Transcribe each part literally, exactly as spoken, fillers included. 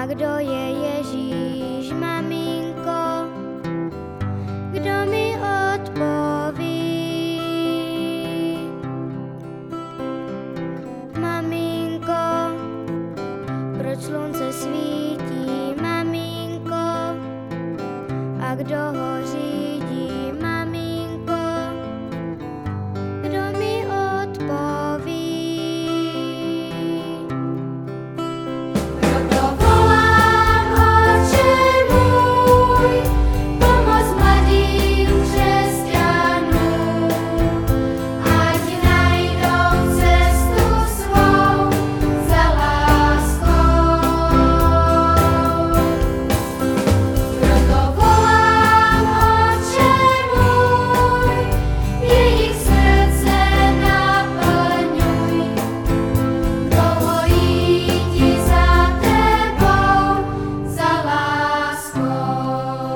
kdo je Ježíš, maminko? Kdo mi odpoví? Maminko, proč slunce svítí, maminko? A kdo ho řídí, maminko? Kdo mi odpoví? Proto volám, Otče můj, pomoz mladým křesťanům, ať najdou cestu svou za láskou. Proto volám, Otče můj, jejich srdce naplňuj, dlouho jít za tebou, za láskou.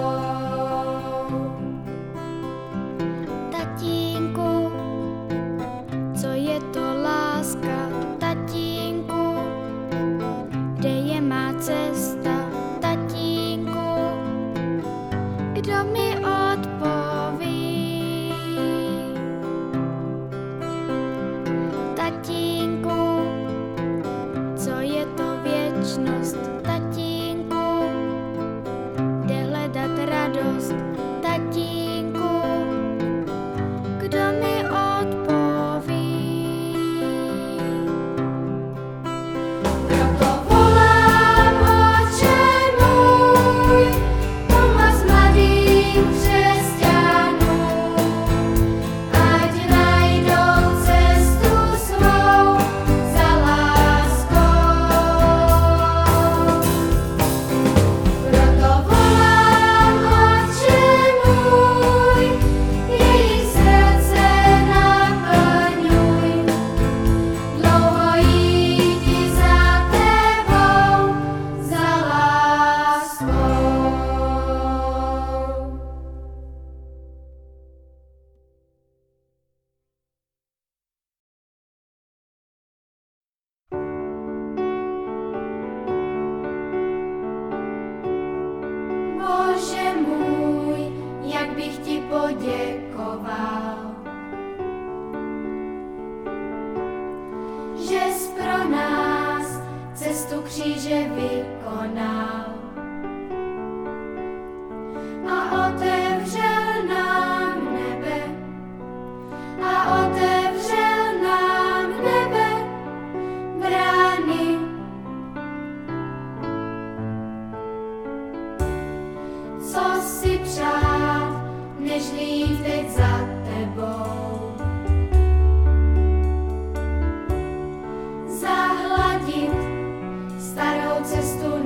Tatínku, co je to láska? Tatínku, kde je má cesta? Tatínku, kdo mi odpoví? Tatínku, co je to věčnost? Tatínku, kde hledat radost? Tatínku, kdo mi odpoví? Proto volám, Otče můj, pomoz mladým křesťanům, ať najdou cestu svou za láskou. Proto volám, Otče můj, jejich srdce naplňuj, dlouho jít za tebou, za láskou. Bože můj, jak bych ti poděkoval, že jsi pro nás cestu kříže vykonal a otevřel nám nebe, a otevřel nám nebe brány. Co si přát, než jít teď za tebou? Zahladit starou cestu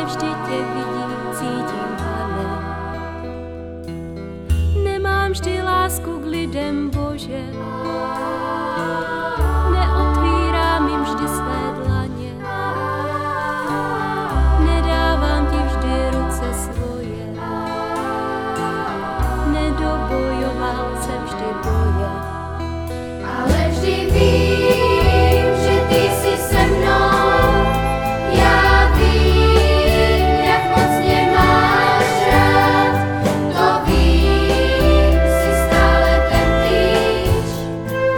vždy tě vidím, cítím, Pane. Nemám vždy lásku k lidem, Bože, neotvírám jim vždy své dlaně, nedávám ti vždy ruce svoje, nedobojoval jsem vždy boje. Ale vždy vím, že ty jsi se mnou. Já vím, jak moc mě máš rád. To vím, jsi stále ten týž.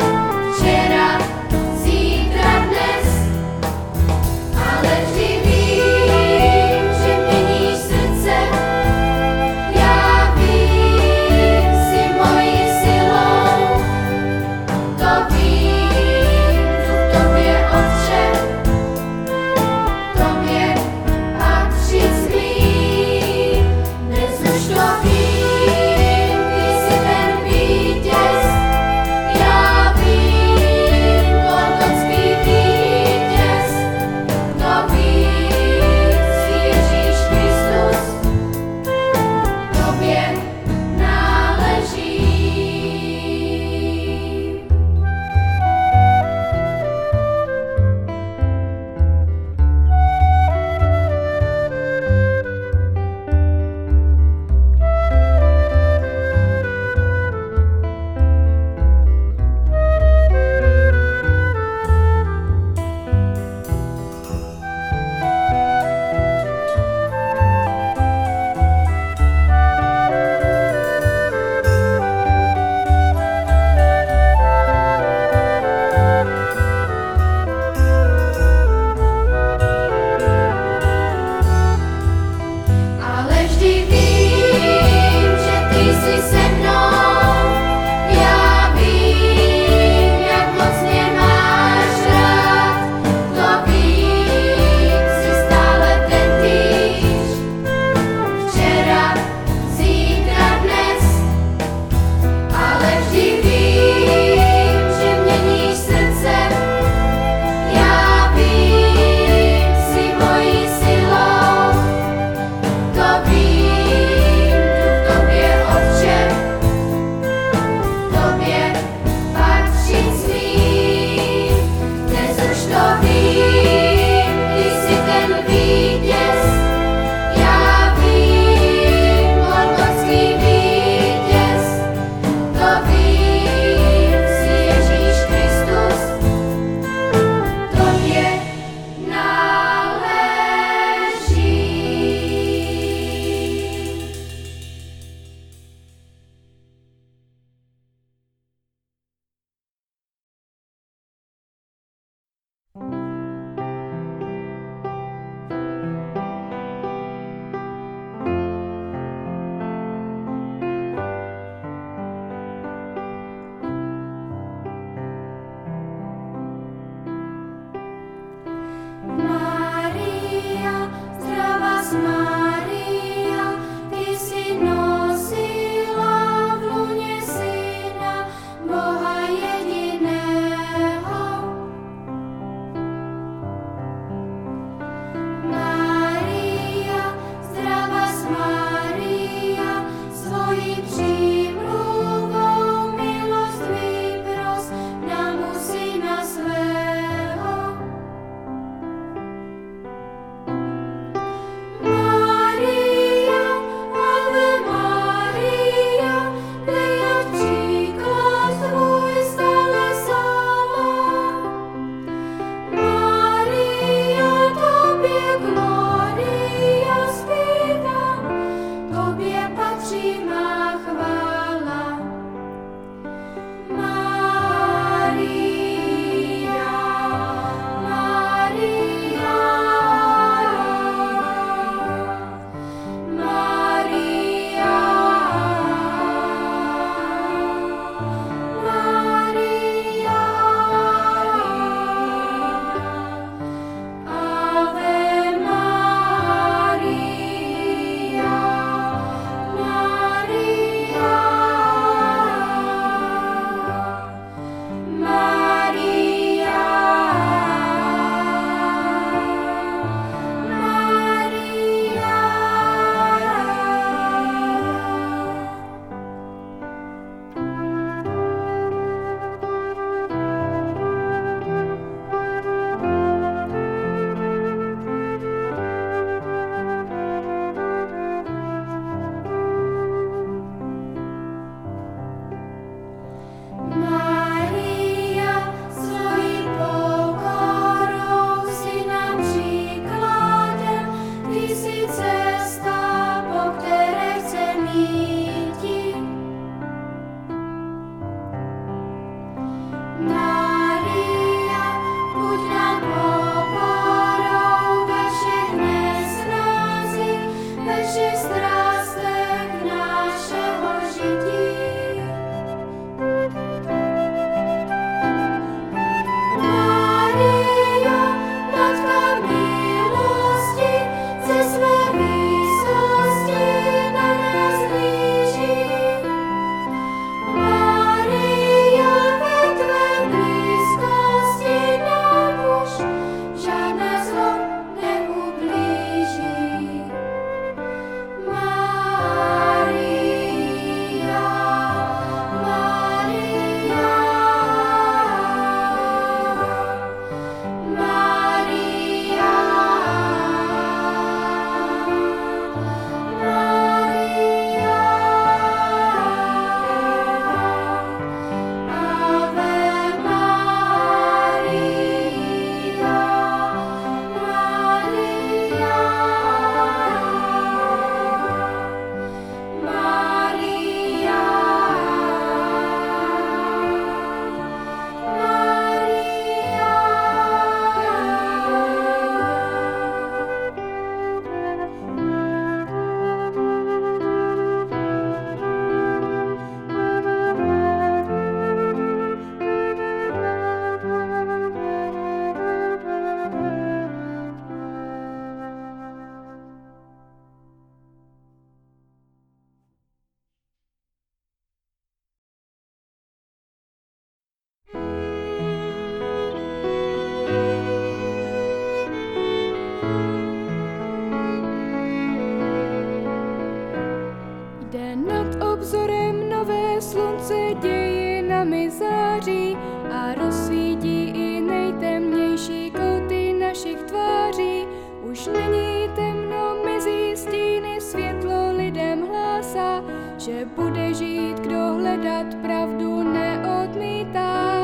Když není temno, mizí stíny, světlo lidem hlásá, že bude žít, kdo hledat pravdu neodmítá.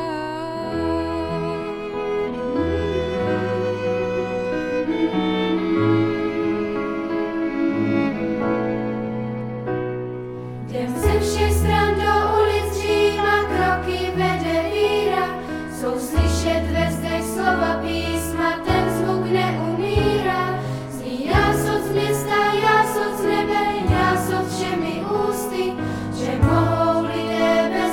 Jdem ze všech stran do ulic Říma, kroky vede víra, jsou slyšet ve zdech slova písma, ten zvuk neumírá. Zní jásot z města, jásot z nebe, jásot všemi ústy, že mohou lidé bez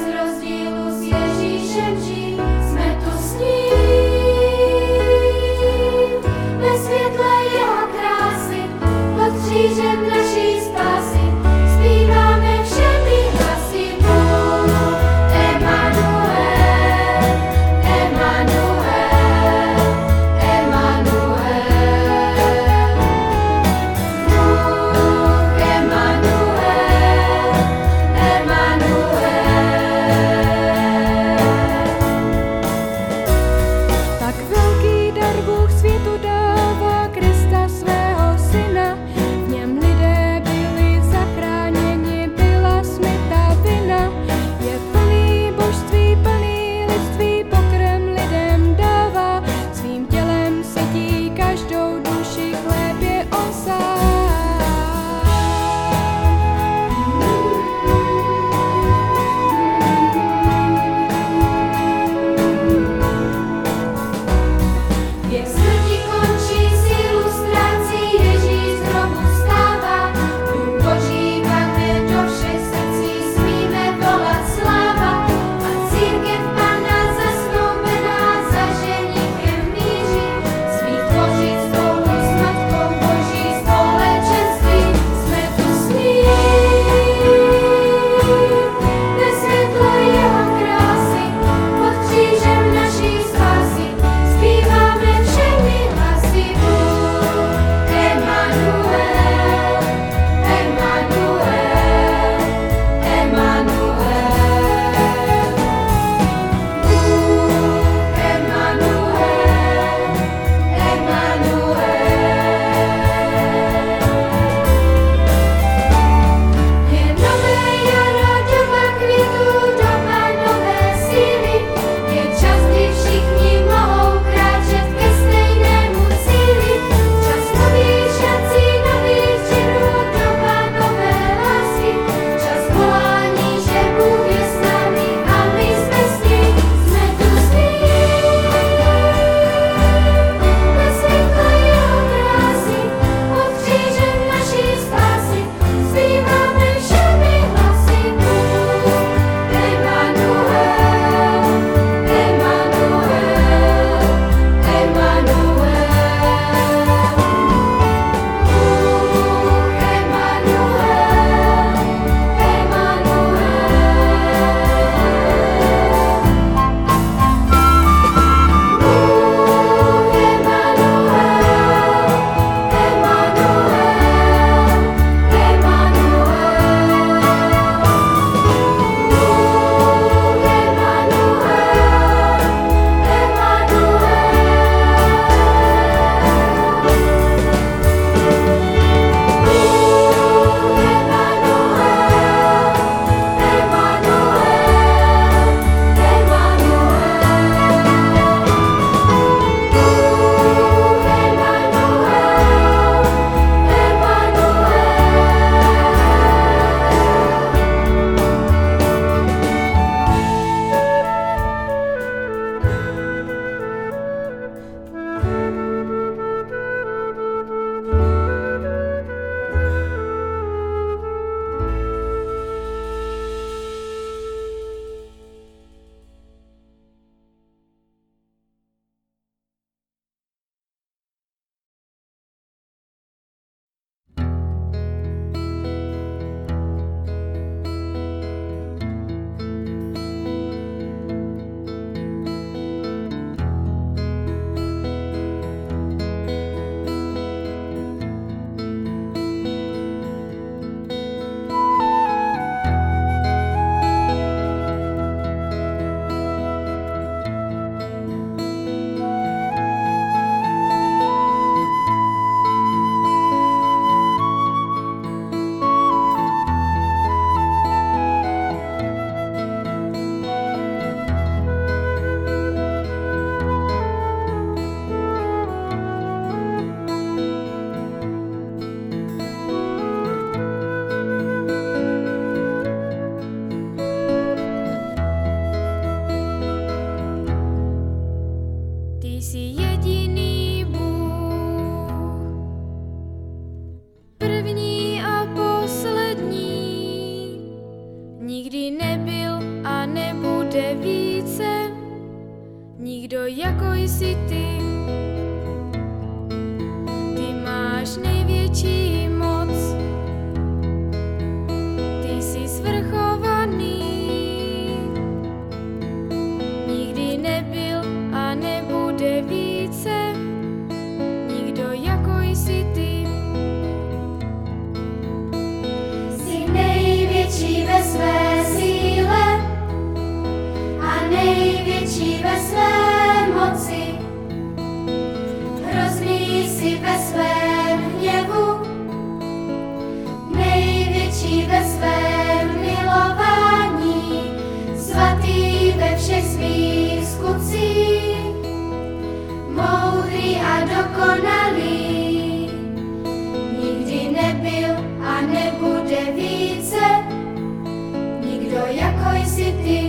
dokonalý. Nikdy nebyl a nebude více nikdo jako jsi ty.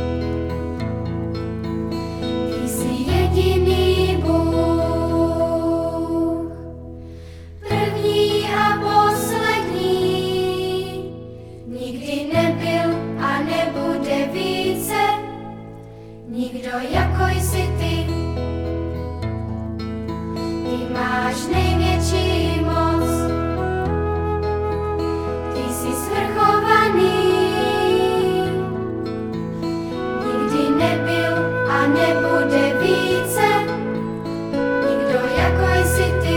Ty jsi jediný Bůh, první a poslední. Nikdy nebyl a nebude více nikdo jako jsi ty. Ty máš největší moc, ty jsi svrchovaný. Nikdy nebyl a nebude více nikdo jako jsi ty.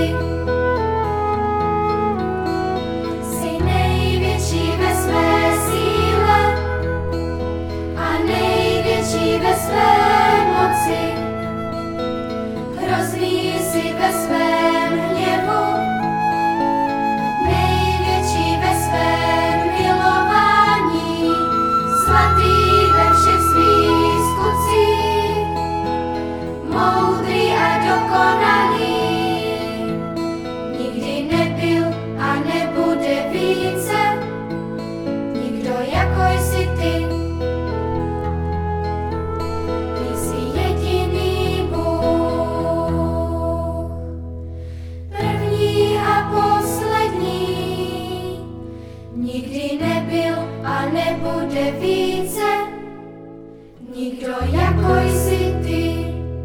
Jsi největší ve své síle a největší ve své moci. Hrozný jsi ve svém hněvu, největší ve svém milování, svatý ve všech svých skutcích, moudrý a dokonalý. Nikdy nebyl a nebude více nikdo jako jsi ty. Ty jsi jediný Bůh, první a poslední. Nikdy nebyl a nebude více nikdo jako jsi ty.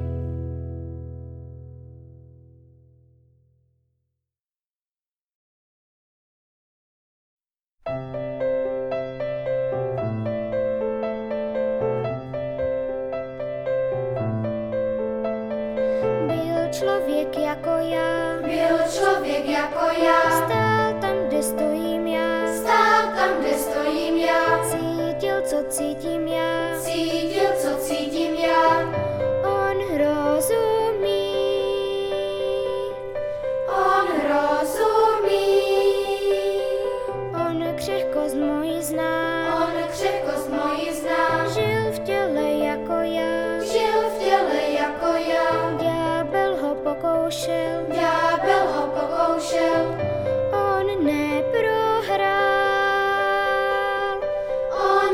Byl člověk jako já, Byl člověk jako já, stál tam, kde stojím já, stál tam, kde stojím já, cítil, co cítím já, cítil, co cítím já. on rozumí, On rozumí, on křehkost moji zná, on křehkost moji zná, žil v těle jako já, žil v těle jako já, ďábel ho pokoušel, ďábel ho pokoušel, on neprohrál, on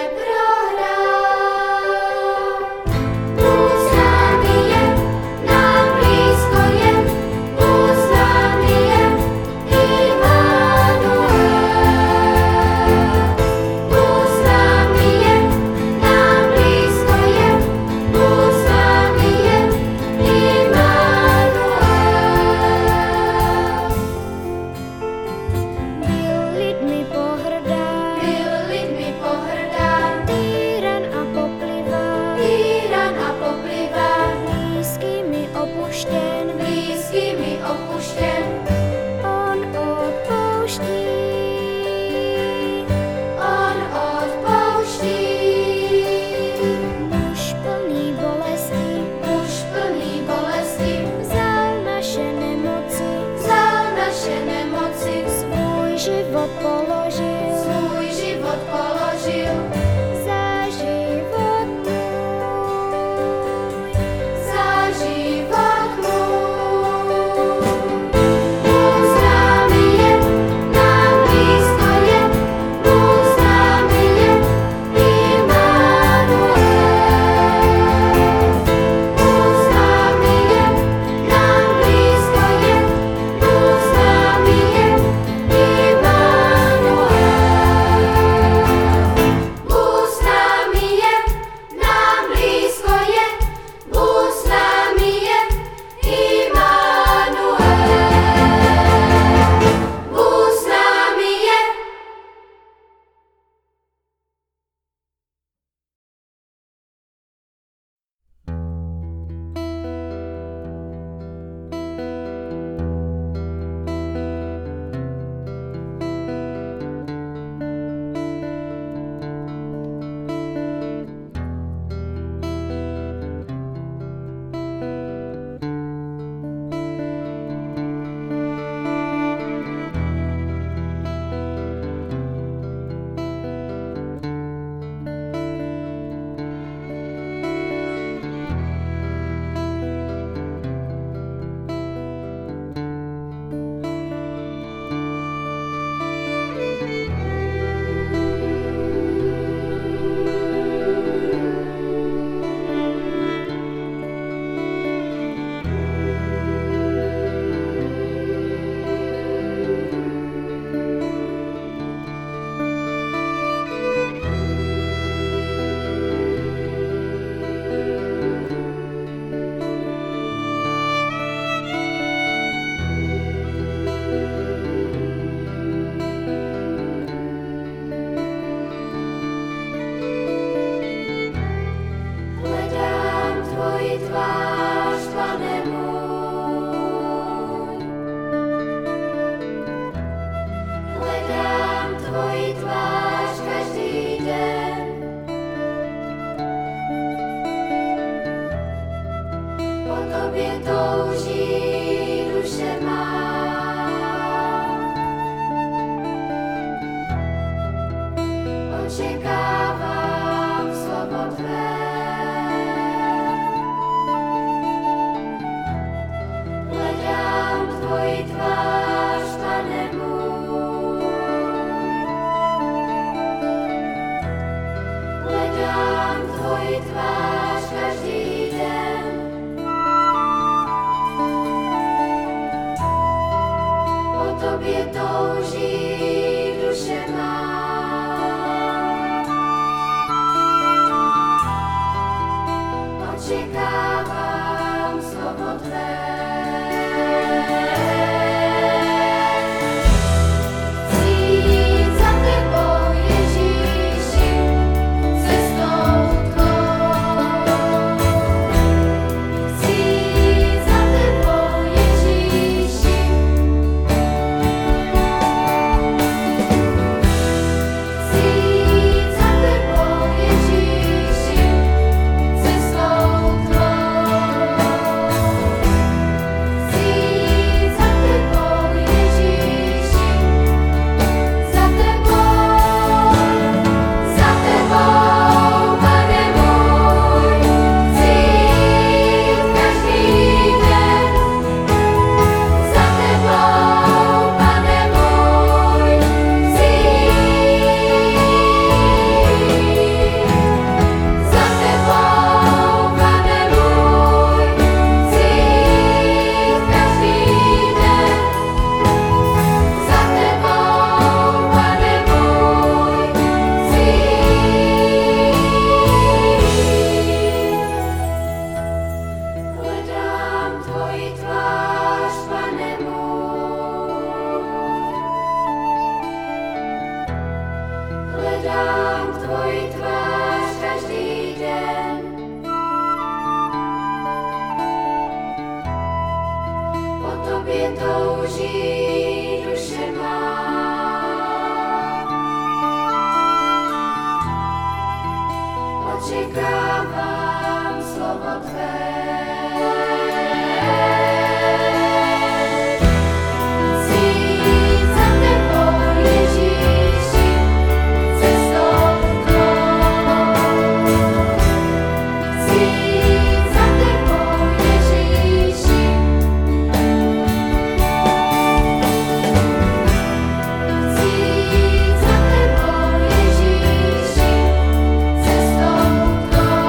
neprohrál. Bůh s námi je, nám blízko je, Bůh s námi je, Immanuel. Bůh s námi je, nám blízko je, Bůh s námi je, Immanuel. byl lidmi pohrdán, Byl lidmi pohrdán, týran a popliván, týran a popliván, blízkými opuštěn, blízkými opuštěn. on odpouští, On odpouští, muž plný bolesti, muž plný bolesti, vzal naše nemoci, vzal naše nemoci, svůj život položil, svůj život položil, za život můj, za život můj. Bůh s námi je, nám blízko je, Bůh s námi je, Immanuel. Bůh s námi je, nám blízko je, Bůh s námi je, Immanuel. tobě touží duše má. Očekávám slovo tvé. Hledám tvoji tvář každý den. Po tobě touží duše má. Očekávám slovo tvé. Cestou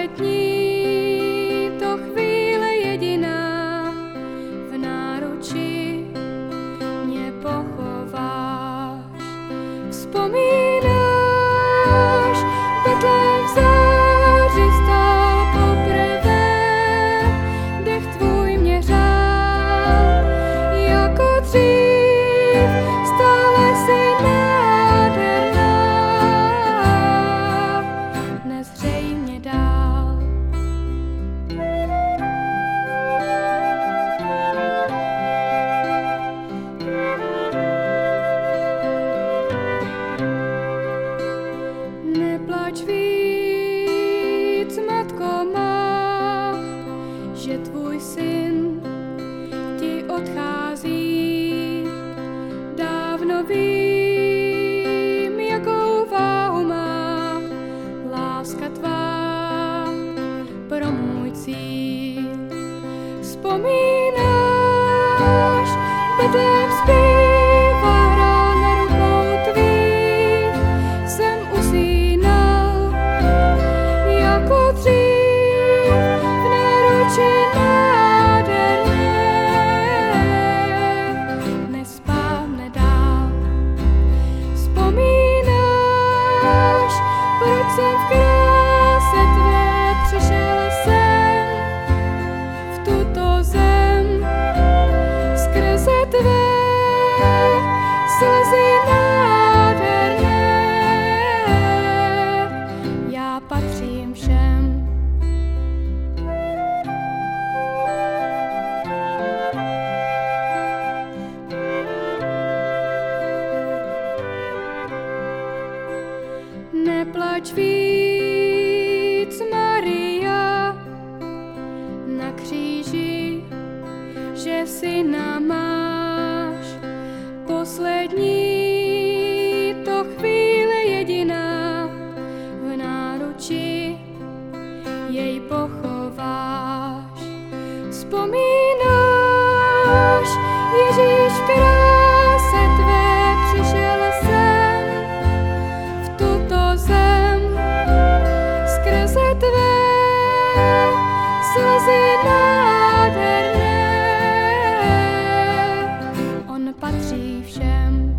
poslední to chvíle jediná, v náruči mě pochováš. Vzpomínáš, Betlém v záři stál poprvé, dech tvůj mě řál, jako dřív, stále si nádherná, nezřejmě dál. Neplač víc, matko má, že tvůj syn ti odchází. Dávno vím, jakou váhu má láska tvá pro můj cíl. Vzpomínáš, Betlém zpívá, hrál na rukou tvých, jsem usínal jako dřív, v náruči nádherné, nespávne dál. Vzpomínáš, proč jsem v kráse tvé přišel sem, v tuto zem, skrze tvé slzy nádherné, já patřím všem. Neplač víc, Maria, na kříži, že syna máš. Poslední to chvíle jediná, v náruči jej pochováš. Vzpomínáš, Ježíš v kráse tvé přišel sem, v tuto zem, skrze tvé slzy nádherné, on patří všem.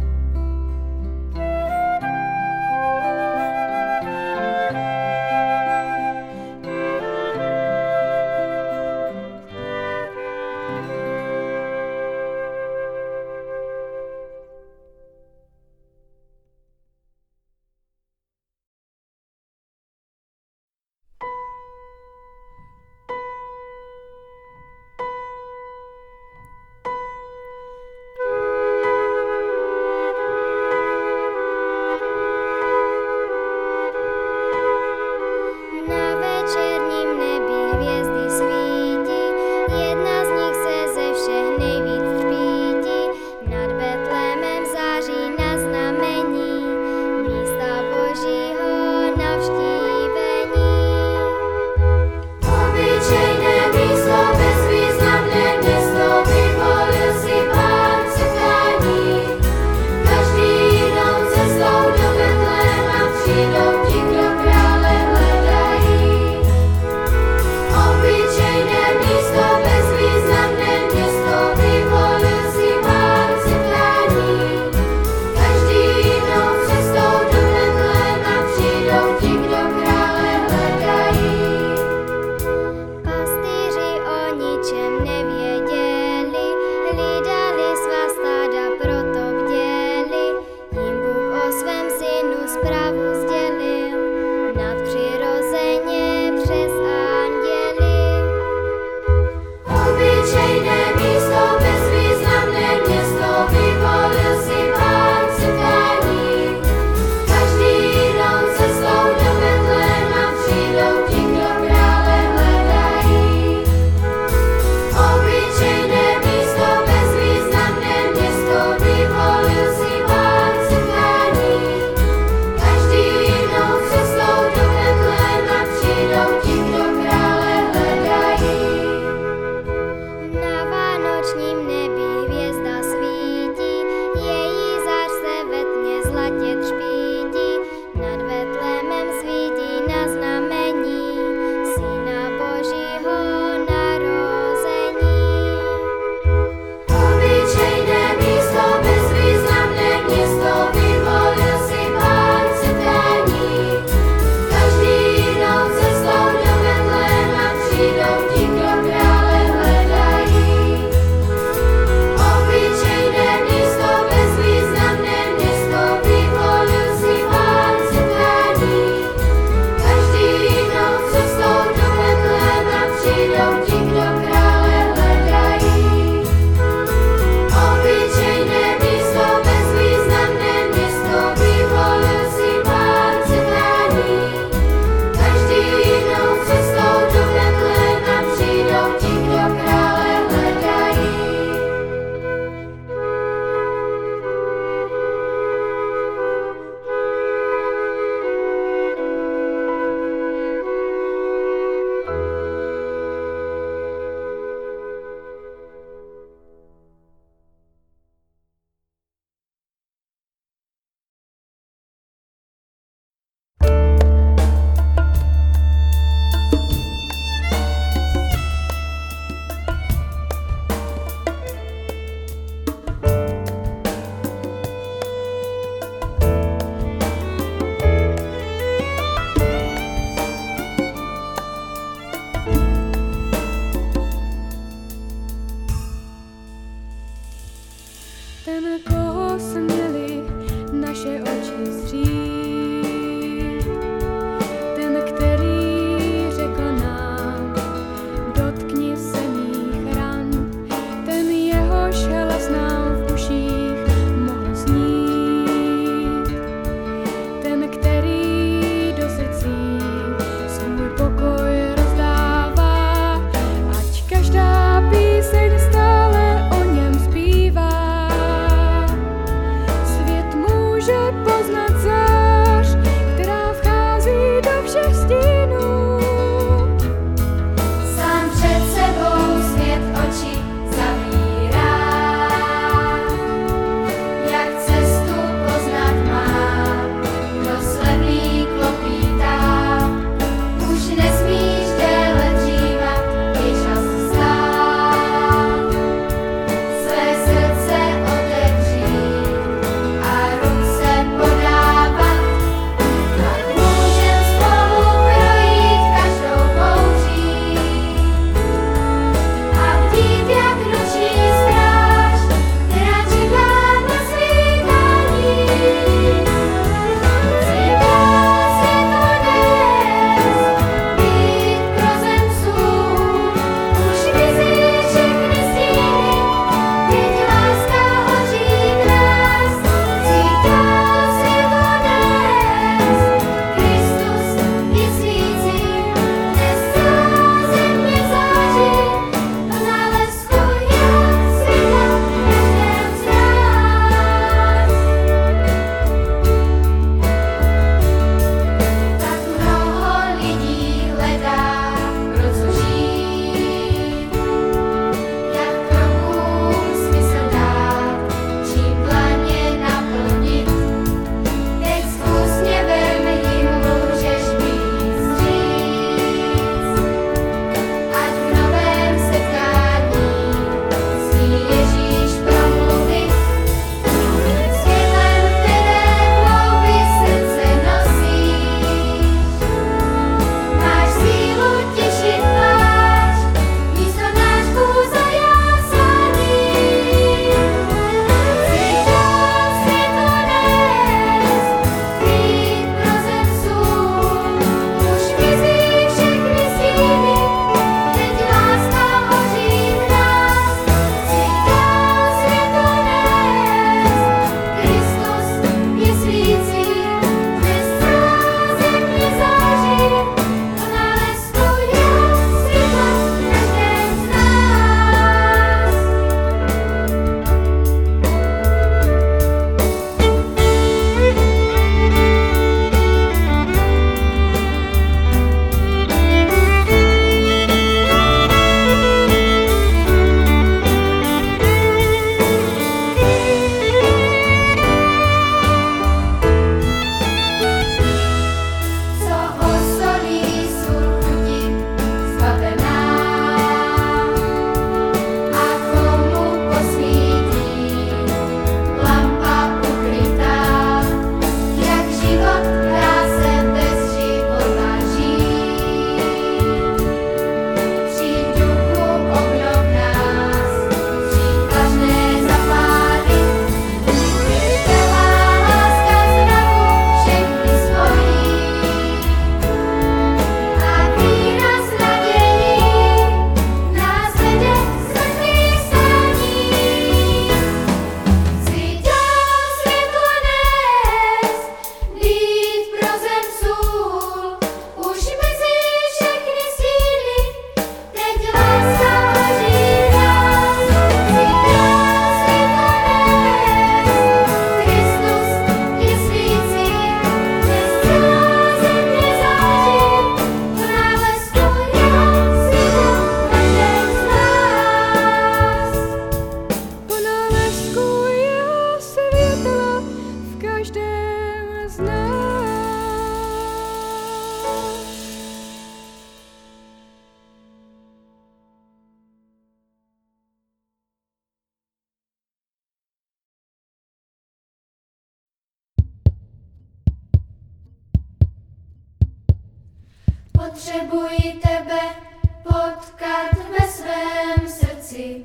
Potřebuji tebe potkat ve svém srdci.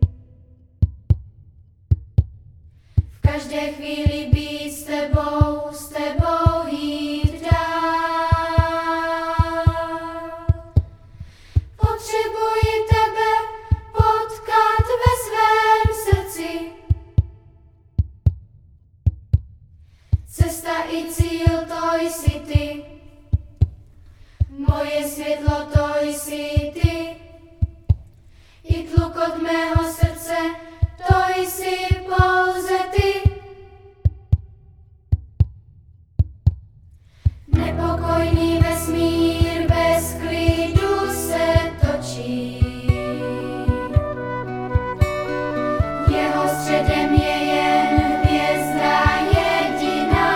V každé chvíli být s tebou, s tebou jít dál. Potřebuji tebe potkat ve svém srdci. Cesta i cíl, to jsi ty. Moje světlo, to jsi ty. I tlukot mého srdce, to jsi pouze ty. Nepokojný vesmír bez klidu se točí. Jeho středem je jen hvězda jediná.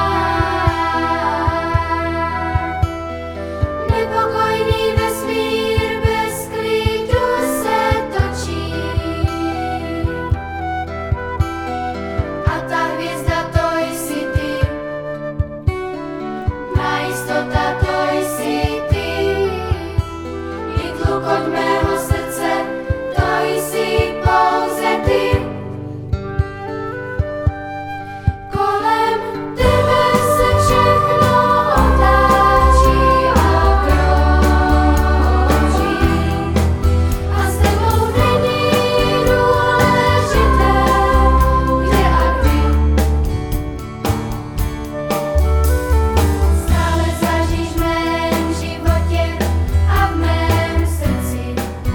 Nepokojný vesmír bez klidu se točí. A ta hvězda, to jsi ty. Má jistota, to jsi ty. I tlukot mého srdce, to jsi pouze ty. Kolem tebe se všechno otáčí a krouží. A s tebou není důležité, kde a kdy. Stále záříš v mém životě a v mém srdci.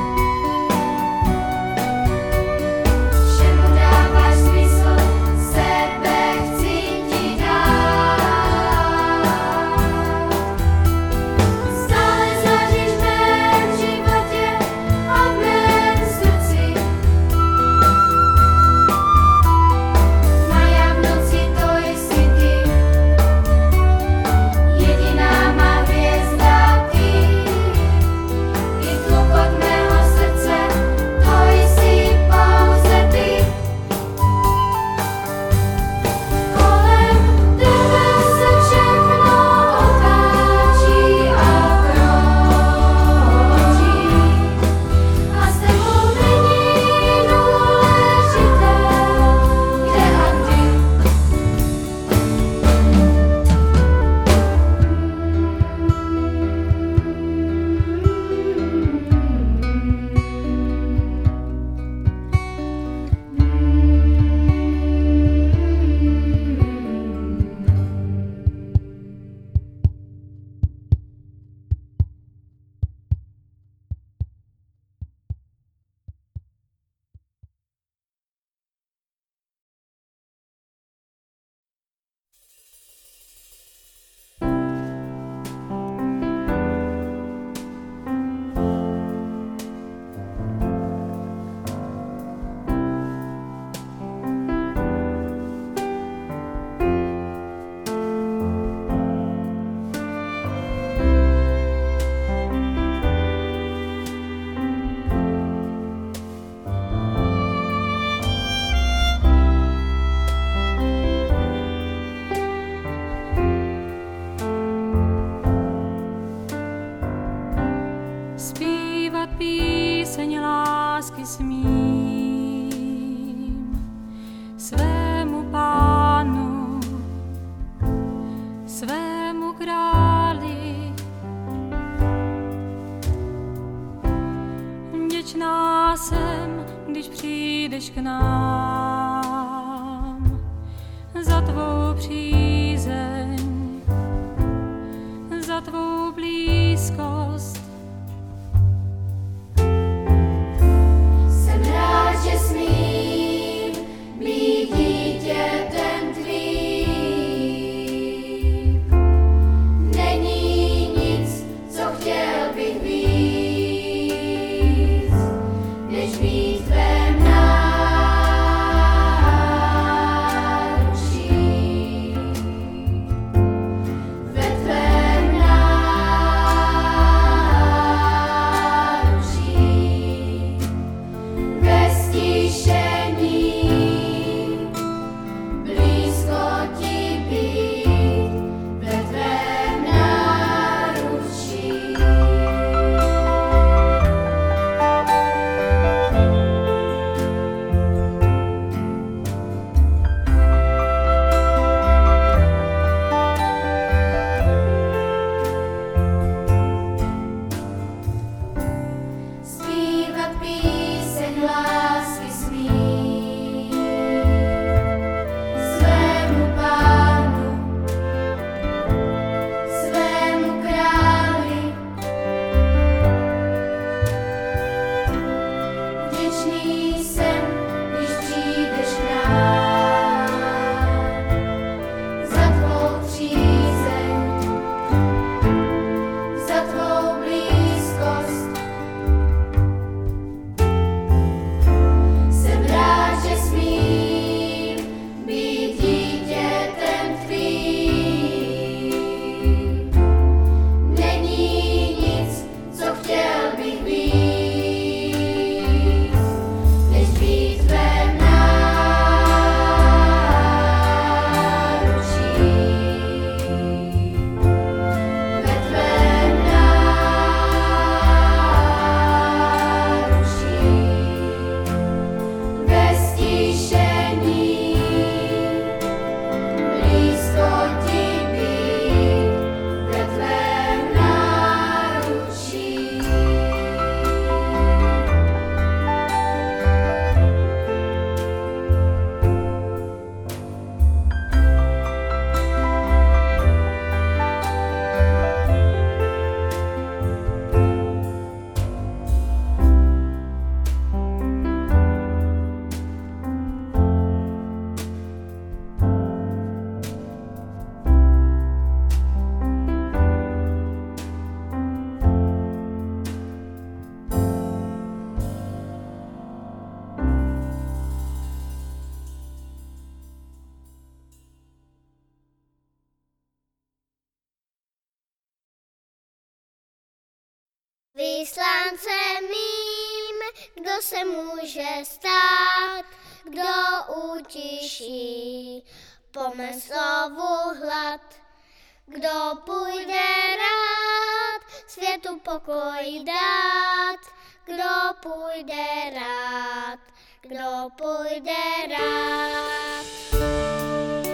Všemu dáváš smysl, sebe chci ti dát. Stále záříš v mém životě a v mém srdci. Maja v noci, to jsi ty. Jediná má hvězda ty. I tlukot mého srdce, to jsi pouze ty. Kolem tebe se všechno otáčí a krouží. A s tebou není důležité, kde a kdy. Zpívat píseň lásky smím svému pánu, svému králi. Vděčná jsem, když přijdeš k nám za tvou přízeň, za tvou blízkost. Jsem rád, že smím být dítětem tvým. Není nic, co chtěl bych víc, než být v tvém náručí. Ve tvém náručí. Vyslancem mým, kdo se může stát, kdo utiší po mé slovu hlad, kdo půjde rád světu pokoj dát, kdo půjde rád, kdo půjde rád.